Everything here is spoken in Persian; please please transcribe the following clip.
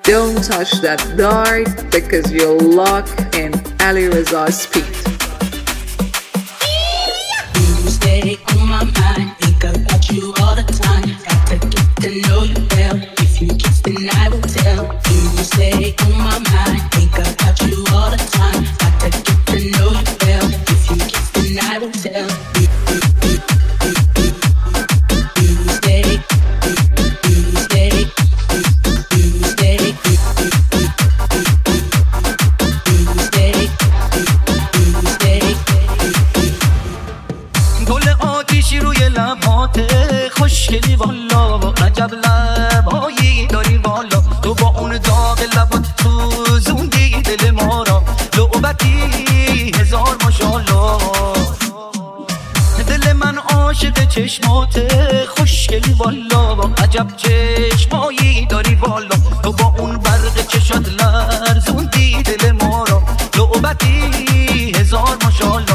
Don't touch that dart because you'll lock in Ali Reza's speed. You stay on my mind, think about you all the time. Got to get to know you well. If you kiss, then I will tell. You stay on my mind, think about you all the time. Got to get to know you well. If you kiss, then I will tell. خوشگلی والا عجب لبایی داری والا تو با اون داغ لبات سوزوندی دل ما را لعبتی هزار ماشالله دل من عاشق چشمات خوشگلی والا عجب چشمایی داری والا تو با اون برق چشات لرزوندی دل ما را لعبتی هزار ماشالله